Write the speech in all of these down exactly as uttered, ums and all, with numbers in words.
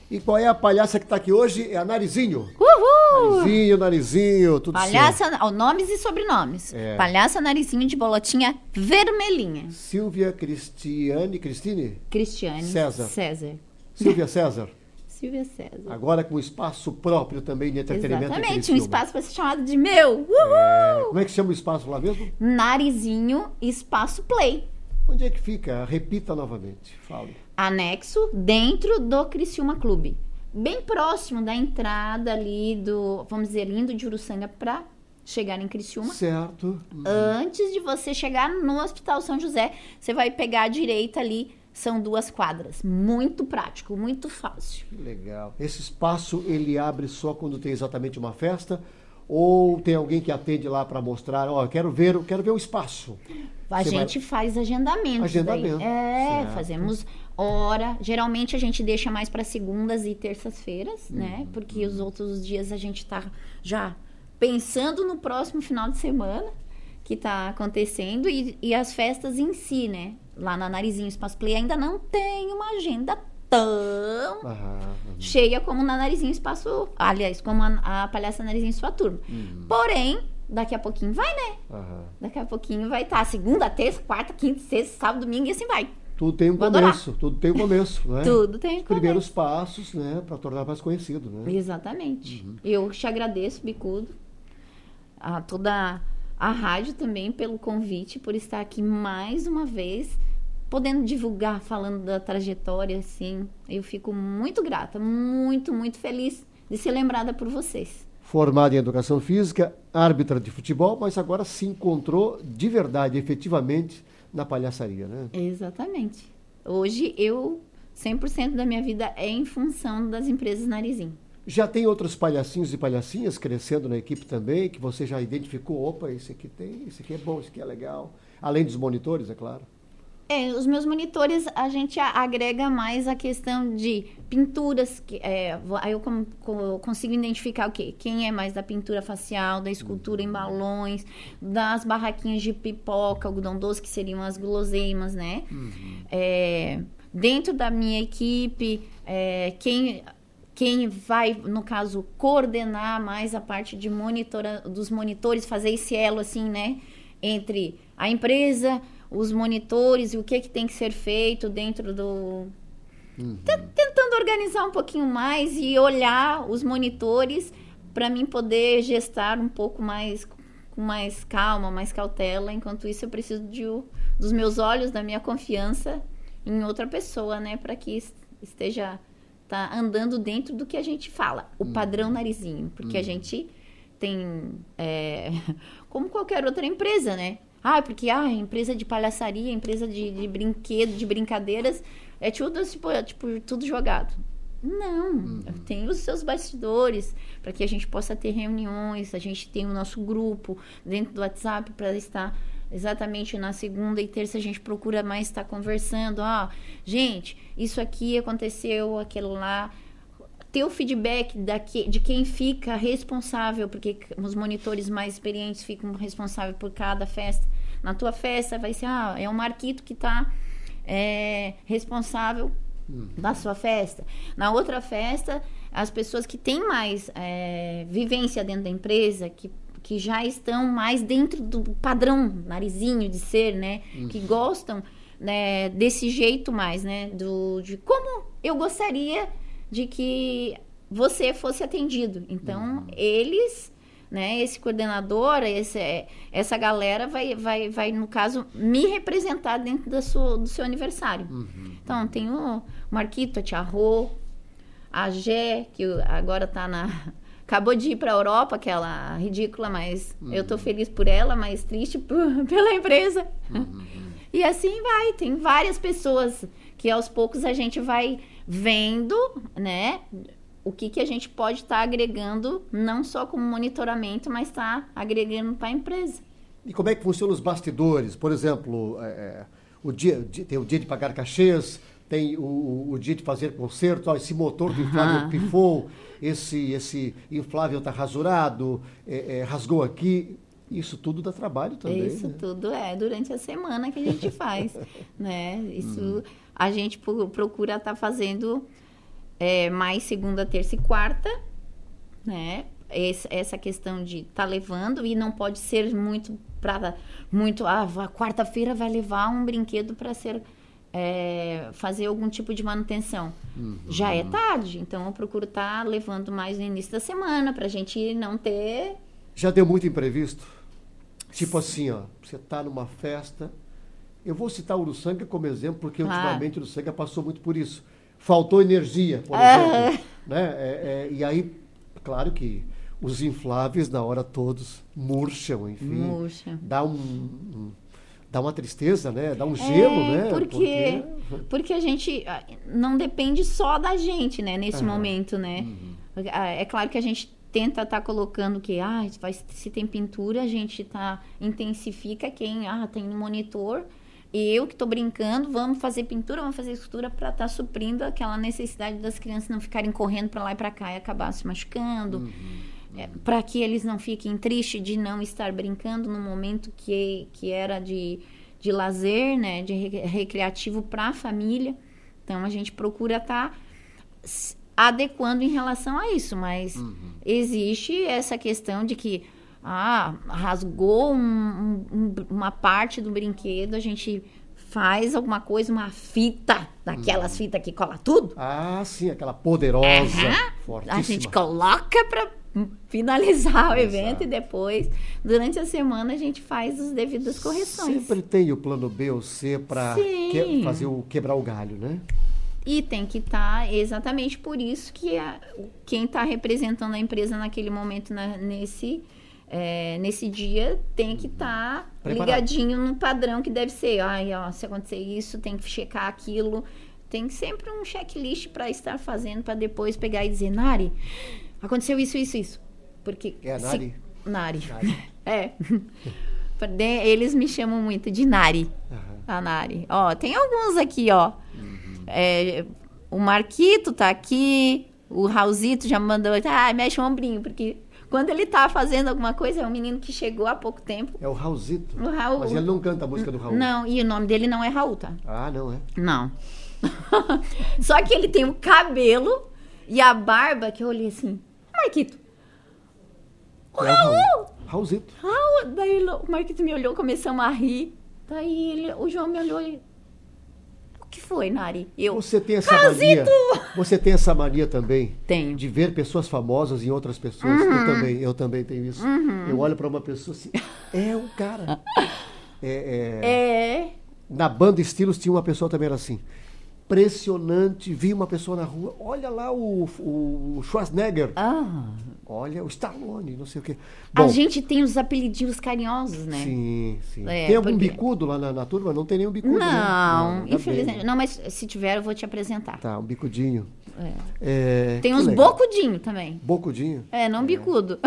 E qual é a palhaça que está aqui hoje? É a Narizinho. Uhul! Narizinho, Narizinho, tudo Palhaça, certo. ó, nomes e sobrenomes. É. Palhaça Narizinho de bolotinha vermelhinha. Silvia Cristiane, Cristine? Cristiane. César. César. Silvia César. Silvia César. Agora com espaço próprio também de entretenimento. Exatamente, um espaço para ser chamado de meu. Uhul! É, como é que chama o espaço lá mesmo? Narizinho Espaço Play. Onde é que fica? Repita novamente, fale. Anexo dentro do Criciúma Clube. Bem próximo da entrada ali do, vamos dizer, indo de Uruçanga para chegar em Criciúma. Certo. Antes de você chegar no Hospital São José, você vai pegar a direita ali, são duas quadras. Muito prático, muito fácil. Que legal. Esse espaço, ele abre só quando tem exatamente uma festa? Ou tem alguém que atende lá para mostrar, ó, oh, quero ver, quero ver o espaço? A Você gente vai... faz agendamento. Agendamento. Daí. É, certo. Fazemos hora. Geralmente a gente deixa mais para segundas e terças-feiras, uhum. né? Porque os outros dias a gente tá já pensando no próximo final de semana que tá acontecendo e, e as festas em si, né? Lá na Narizinho Espaço Play ainda não tem uma agenda tão Aham, aham. cheia como na Narizinho Espaço... Aliás, como a, a Palhaça Narizinho Sua Turma. Uhum. Porém, daqui a pouquinho vai, né? Aham. Daqui a pouquinho vai estar segunda, terça, quarta, quinta, sexta, sábado, domingo e assim vai. Tudo tem um Vou começo, tudo tem um começo, né? Tudo tem um Os primeiros começo. passos, né, para tornar mais conhecido, né? Exatamente. Uhum. Eu te agradeço, Bicudo, a toda a rádio também pelo convite, por estar aqui mais uma vez, podendo divulgar, falando da trajetória, assim. Eu fico muito grata, muito, muito feliz de ser lembrada por vocês. Formada em Educação Física, árbitra de futebol, mas agora se encontrou de verdade, efetivamente, na palhaçaria, né? Exatamente. Hoje, eu, cem por cento da minha vida é em função das empresas Narizinho. Já tem outros palhacinhos e palhacinhas crescendo na equipe também, que você já identificou, opa, esse aqui tem, esse aqui é bom, esse aqui é legal. Além dos monitores, é claro. É, os meus monitores, a gente agrega mais a questão de pinturas, que, é, aí eu com, com, consigo identificar o quê? Quem é mais da pintura facial, da escultura em balões, das barraquinhas de pipoca, algodão doce, que seriam as guloseimas, né? Uhum. É, dentro da minha equipe, é, quem... Quem vai, no caso, coordenar mais a parte de monitora, dos monitores, fazer esse elo, assim, né? Entre a empresa, os monitores e o que, que tem que ser feito dentro do... Uhum. Tentando organizar um pouquinho mais e olhar os monitores para mim poder gestar um pouco mais, com mais calma, mais cautela. Enquanto isso, eu preciso de, dos meus olhos, da minha confiança em outra pessoa, né? Para que esteja... tá andando dentro do que a gente fala, o padrão Narizinho, porque uhum. a gente tem, é, como qualquer outra empresa, né? Ah, porque ah, empresa de palhaçaria, empresa de, de brinquedo, de brincadeiras, é tudo, tipo, é, tipo, tudo jogado. Não, uhum. tem os seus bastidores, para que a gente possa ter reuniões, a gente tem o nosso grupo dentro do WhatsApp para estar... Exatamente, na segunda e terça a gente procura mais estar conversando. Ah, gente, isso aqui aconteceu, aquilo lá. Ter o feedback daqui, de quem fica responsável, porque os monitores mais experientes ficam responsáveis por cada festa. Na tua festa vai ser, ah, é o Marquito que está é, responsável hum. da sua festa. Na outra festa, as pessoas que têm mais é, vivência dentro da empresa, que que já estão mais dentro do padrão Narizinho de ser, né? Uhum. Que gostam, né, desse jeito mais, né? Do, de como eu gostaria de que você fosse atendido. Então, uhum. eles, né? Esse coordenador, esse, essa galera vai, vai, vai, no caso, me representar dentro da sua, do seu aniversário. Uhum. Então, tem o Marquito, a Tia Rô, a Gé, que agora tá na... Acabou de ir para a Europa, aquela ridícula, mas uhum. eu tô feliz por ela, mas triste por, pela empresa. Uhum. E assim vai, tem várias pessoas que aos poucos a gente vai vendo, né, o que, que a gente pode estar tá agregando, não só como monitoramento, mas tá agregando para a empresa. E como é que funcionam os bastidores? Por exemplo, é, o dia, tem o dia de pagar cachês, tem o, o dia de fazer concerto, ó, esse motor do inflável uhum. pifou, esse, esse inflável está rasurado, é, é, rasgou aqui. Isso tudo dá trabalho também. Isso né? tudo é durante a semana que a gente faz. né? Isso uhum. a gente procura estar tá fazendo é, mais segunda, terça e quarta, né? Esse, essa questão de estar tá levando, e não pode ser muito para muito, ah, quarta-feira vai levar um brinquedo para ser é, fazer algum tipo de manutenção. Uhum. Já é tarde, então eu procuro estar tá levando mais no início da semana para a gente não ter. Já deu muito imprevisto? Tipo assim, ó, você está numa festa. Eu vou citar o Uruçanga como exemplo, porque claro. ultimamente o Uruçanga passou muito por isso. Faltou energia, por exemplo. Ah. Né? É, é, e aí, claro que os infláveis, na hora todos, murcham, enfim. Murcha. Dá, um, um, dá uma tristeza, né? Dá um gelo, é, né? Porque, porque... porque a gente não depende só da gente, né? Nesse ah. momento, né? Uhum. É claro que a gente tenta estar tá colocando que ah, vai, se tem pintura, a gente tá, intensifica quem ah, tem um monitor. Eu que estou brincando, vamos fazer pintura, vamos fazer escultura para estar tá suprindo aquela necessidade das crianças não ficarem correndo para lá e para cá e acabar se machucando. Uhum, uhum. É, para que eles não fiquem tristes de não estar brincando no momento que, que era de, de lazer, né, de recreativo para a família. Então, a gente procura estar... Tá adequando em relação a isso, mas uhum. existe essa questão de que ah, rasgou um, um, uma parte do brinquedo, a gente faz alguma coisa, uma fita, daquelas uhum. fitas que cola tudo. Ah, sim, aquela poderosa, uhum. fortíssima. A gente coloca para finalizar o Exato. evento e depois, durante a semana, a gente faz as devidas correções. Sempre tem o plano B ou C para que, fazer o quebrar o galho, né? E tem que estar, tá, exatamente por isso que a, quem está representando a empresa naquele momento, na, nesse, é, nesse dia, tem que estar tá ligadinho no padrão que deve ser. Ai, ó, se acontecer isso, tem que checar aquilo. Tem sempre um checklist para estar fazendo, para depois pegar e dizer, Nari, aconteceu isso, isso, isso. Porque é a Nari? Se, Nari. Nari. É. Eles me chamam muito de Nari. Uhum. A Nari. Ó, tem alguns aqui, ó. É, o Marquito tá aqui, o Raulzito já mandou, ah, mexe o ombrinho, porque quando ele tá fazendo alguma coisa, é um menino que chegou há pouco tempo. É o Raulzito? O Raul. Mas ele não canta a música do Raul? Não, e o nome dele não é Raul, tá? Ah, não é? Não. Só que ele tem o cabelo e a barba, que eu olhei assim, Marquito, o é Raul! Raul. Raulzito. Raul! Daí o Marquito me olhou, começamos a rir, daí ele, o João me olhou e... O que foi, Nari? Eu, você tem essa mania, você tem essa mania também tenho. de ver pessoas famosas em outras pessoas. Uhum. Eu também, eu também tenho isso. Uhum. Eu olho para uma pessoa assim, é o cara. É, é... é. Na banda Estilos tinha uma pessoa também era assim. Impressionante, vi uma pessoa na rua, olha lá o, o Schwarzenegger, ah. olha o Stallone, não sei o quê. Bom, a gente tem os apelidinhos carinhosos, né? Sim, sim. É, tem algum porque... bicudo lá na, na turma? Não tem nenhum bicudo, não, né? Não, infelizmente. Não, mas se tiver eu vou te apresentar. Tá, um bicudinho. É. É, tem uns bocudinho também. Bocudinho? É, não é. bicudo.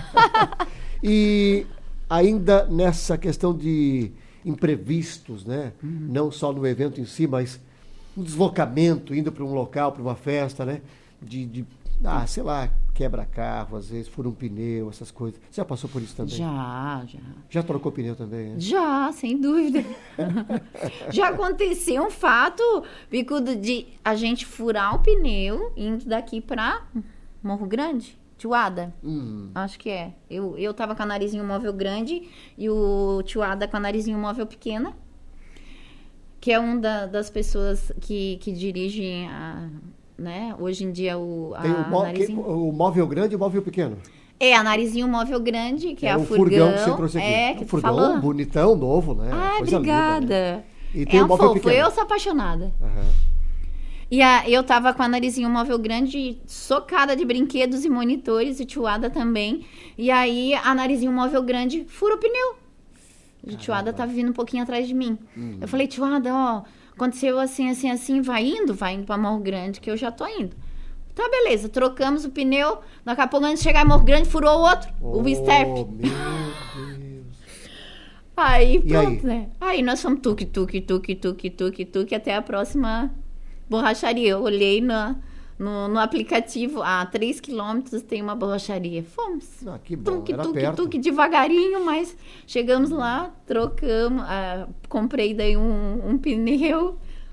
E ainda nessa questão de imprevistos, né? Uhum. Não só no evento em si, mas um deslocamento, indo para um local, para uma festa, né? De, de, ah, sei lá, quebra carro, às vezes fura um pneu, essas coisas. Você já passou por isso também? Já, já. Já trocou pneu também, né? Já, sem dúvida. Já aconteceu um fato, Bicudo, de a gente furar o pneu indo daqui para Morro Grande, Tioada. Uhum. Acho que é. Eu, eu tava com a narizinho móvel grande e o Tioada com a narizinho móvel pequena. Que é uma da, das pessoas que, que dirigem, a, né? Hoje em dia, o, a Tem o, mó, narizinho... que, o móvel grande e o móvel pequeno. É, a narizinho móvel grande, que é, é a o furgão. furgão que você trouxe aqui. É, que o furgão falou. bonitão, novo, né? Ah, coisa obrigada. Linda, né? E tem é o um móvel fofo, pequeno. Eu sou apaixonada. Uhum. E a, eu tava com a narizinho móvel grande, socada de brinquedos e monitores, e Tioada também. E aí, a narizinho móvel grande fura o pneu. A Tioada tava vindo um pouquinho atrás de mim. Uhum. Eu falei, Tioada, ó... Aconteceu assim, assim, assim, vai indo, vai indo pra Morro Grande, que eu já tô indo. Tá, beleza, trocamos o pneu, daqui a pouco antes de chegar em Morro Grande, furou o outro, oh, o Step. Meu Deus. Aí, pronto, aí? né? Aí nós fomos tuque, tuque, tuque, tuque, tuque, tuque, até a próxima borracharia. Eu olhei na, no, no aplicativo, a três quilômetros tem uma borracharia. Fomos. Ah, que bom, tuque, era tuque, perto. tuque, devagarinho, mas chegamos lá, trocamos, ah, comprei daí um, um pneu,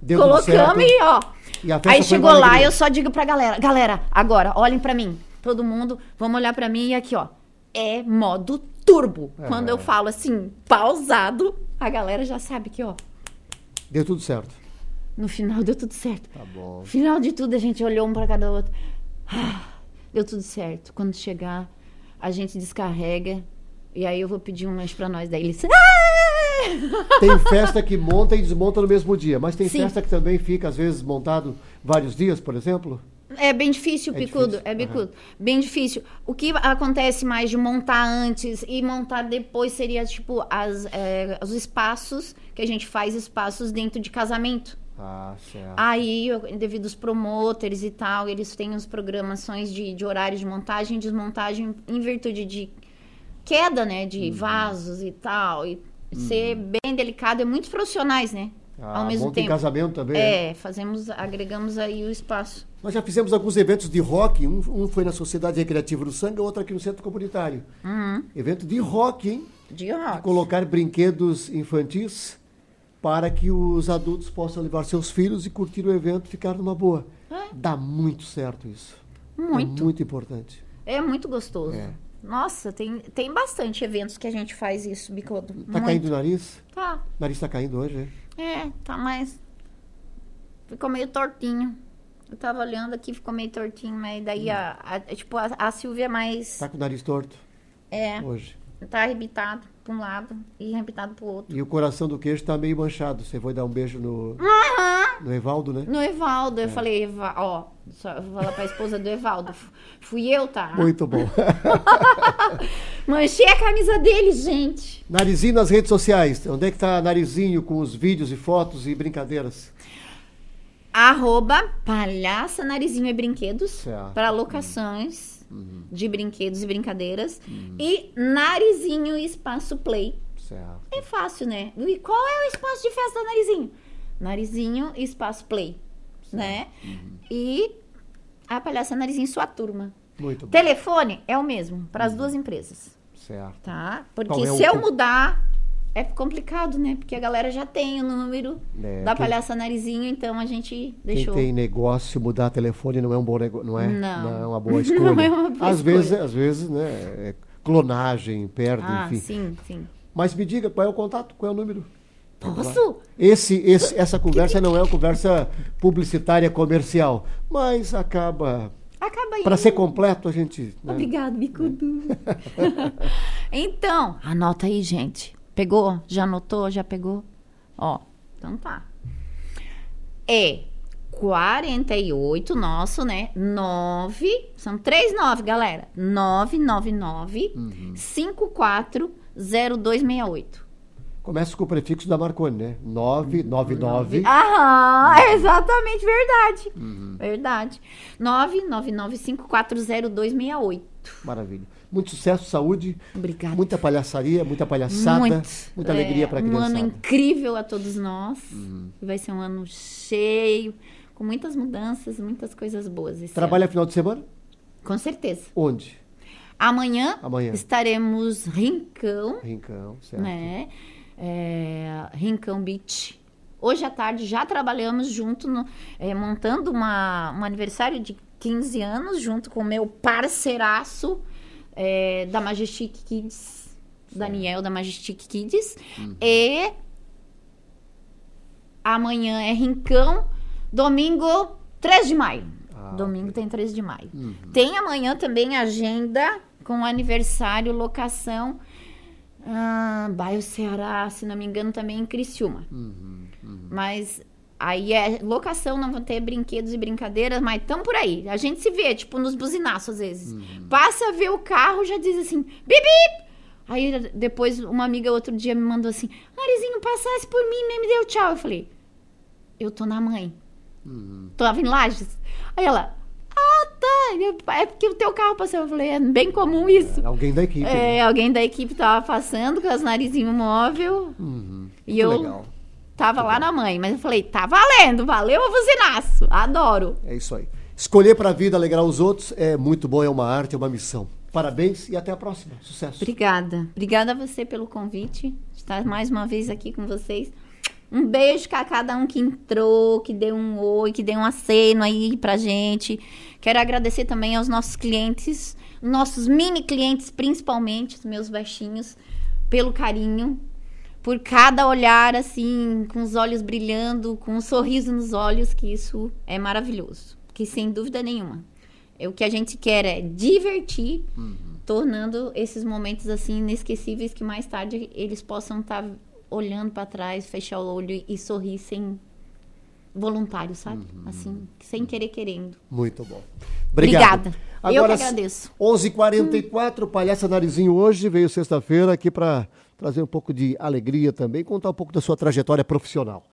Deu colocamos e ó. E a festa aí foi chegou uma lá, alegria. eu só digo pra galera, galera, agora, olhem pra mim. Todo mundo, vamos olhar pra mim e aqui, ó. É modo turbo. É. Quando eu falo assim, pausado, a galera já sabe que, ó. Deu tudo certo. No final deu tudo certo. Tá bom. No final de tudo, a gente olhou um pra cada outro. Ah, deu tudo certo. Quando chegar, a gente descarrega. E aí eu vou pedir um lanche pra nós. Daí eles... Ah! Tem festa que monta e desmonta no mesmo dia, mas tem Sim. festa que também fica, às vezes, montado vários dias, por exemplo? É bem difícil, É Picudo. difícil. É bicudo. Bem difícil. O que acontece mais de montar antes e montar depois seria, tipo, as, é, os espaços, que a gente faz espaços dentro de casamento. Ah, certo. Aí, eu- devido aos promotores e tal, eles têm as programações de, de horários de montagem e desmontagem em virtude de queda, né? De vasos e tal. E ser bem delicado. É muitos profissionais, né? Ah, Ao mesmo monta em tempo. casamento também, né? É, fazemos, agregamos aí o espaço. Nós já fizemos alguns eventos de rock, um, um foi na Sociedade Recreativa do Sangue, outro aqui no Centro Comunitário. Uhum. Evento de rock, hein? De rock. Colocar brinquedos infantis para que os adultos possam levar seus filhos e curtir o evento e ficar numa boa. É. Dá muito certo isso. Muito. É muito importante. É muito gostoso. É. Nossa, tem, tem bastante eventos que a gente faz isso, Bicudo. Tá Muito. caindo o nariz? Tá. O nariz tá caindo hoje, né? É, tá mais... Ficou meio tortinho. Eu tava olhando aqui, ficou meio tortinho, mas daí a, a- tipo, a, a Silvia é mais... Tá com o nariz torto É, hoje. tá arrebitado pra um lado e arrebitado pro outro. E o coração do queijo tá meio manchado. Você foi dar um beijo no, no Evaldo, né? No Evaldo, É. eu falei, Eva, ó, só vou falar pra esposa do Evaldo. F- Fui eu, tá? Muito bom. Manchei a camisa dele, gente. Narizinho nas redes sociais. Onde é que tá Narizinho com os vídeos e fotos e brincadeiras? Arroba Palhaça Narizinho e Brinquedos Certo. para locações de brinquedos e brincadeiras. E Narizinho Espaço Play. Certo. É fácil, né? E qual é o espaço de festa do Narizinho? Narizinho Espaço Play, né? E a Palhaça Narizinho e sua turma. Muito bom. Telefone é o mesmo para as duas empresas, Certo. tá? Porque Qual é se o- eu mudar, é complicado, né? Porque a galera já tem o número É, da quem- Palhaça Narizinho, então a gente Quem deixou. tem negócio, mudar telefone não é um bom negócio, não é? Não. é uma boa escolha. Não é uma boa às escolha. vezes, às vezes, né? É clonagem, perde, Ah, enfim. sim, sim. Mas me diga, qual é o contato? Qual é o número? Posso? Esse, esse, essa conversa não é uma conversa publicitária comercial, mas acaba. Acaba aí. Para ser completo, a gente. né? Obrigado, Bicudo. Então, anota aí, gente. Pegou? Já anotou? Já pegou? Ó, então tá. É quarenta e oito, nosso, né? nove, são três nove, galera. nove nove nove, cinco quatro zero dois seis oito. Começa com o prefixo da Marconi, né? nove nove nove. Aham, é exatamente, verdade. Uhum. Verdade. nove nove nove, cinco quatro zero dois seis oito. Maravilha. Muito sucesso, saúde, Obrigada. muita palhaçaria, muita palhaçada, Muito. muita É, alegria para a Um criançada. ano incrível a todos nós. Uhum. Vai ser um ano cheio, com muitas mudanças, muitas coisas boas. Esse Trabalha ano. final de semana? Com certeza. Onde? Amanhã, Amanhã. estaremos Rincão, Rincão, certo. né? É, Rincão Beach. Hoje à tarde já trabalhamos junto, no- é, montando uma, um aniversário de quinze anos, junto com o meu parceiraço é, da Majestic Kids, Daniel da Majestic Kids. E amanhã é Rincão, domingo três de maio. Ah, domingo ok. tem três de maio. Tem amanhã também agenda com aniversário, locação, ah, bairro Ceará, se não me engano, também em Criciúma. Uhum, uhum. Mas aí é locação, não vão ter brinquedos e brincadeiras, mas estão por aí. A gente se vê, tipo, nos buzinaços às vezes. Passa a ver o carro, já diz assim, bip, bip! Aí depois uma amiga outro dia me mandou assim, Narizinho, passasse por mim, nem me deu tchau. Eu falei, eu tô na mãe. Uhum. Tava em Lages. Aí ela, ah, tá, é porque o teu carro passou. Eu falei, é bem comum isso. Alguém da equipe. né? É, alguém da equipe tava passando com as narizinho móvel Uhum. e Muito eu legal. tava lá na mãe. Mas eu falei, tá valendo, valeu o buzinaço, adoro. É isso aí. Escolher para a vida, alegrar os outros é muito bom, é uma arte, é uma missão. Parabéns e até a próxima. Sucesso. Obrigada, obrigada a você pelo convite, de estar mais uma vez aqui com vocês. Um beijo a cada um que entrou, que deu um oi, que deu um aceno aí pra gente. Quero agradecer também aos nossos clientes, nossos mini clientes, principalmente, os meus baixinhos, pelo carinho, por cada olhar, assim, com os olhos brilhando, com um sorriso nos olhos, que isso é maravilhoso. Que sem dúvida nenhuma. É, o que a gente quer é divertir, uhum. tornando esses momentos, assim, inesquecíveis, que mais tarde eles possam estar olhando para trás, fechar o olho e sorrir sem voluntário, sabe? Uhum. Assim, sem querer querendo. Muito bom. Obrigado. Obrigada. Agora, eu que agradeço. onze e quarenta e quatro, hum. Palhaça Narizinho hoje veio sexta-feira aqui para trazer um pouco de alegria também, contar um pouco da sua trajetória profissional.